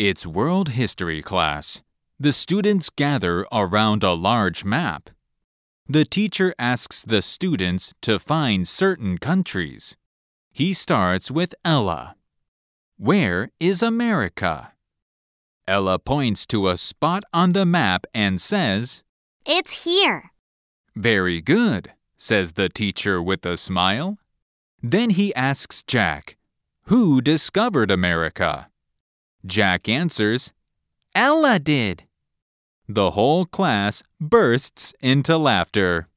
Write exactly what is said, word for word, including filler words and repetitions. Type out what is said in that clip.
It's World History class. The students gather around a large map. The teacher asks the students to find certain countries. He starts with Ella. Where is America? Ella points to a spot on the map and says, "It's here." "Very good," says the teacher with a smile. Then he asks Jack, "Who discovered America?" Jack answers, "Ella did." The whole class bursts into laughter.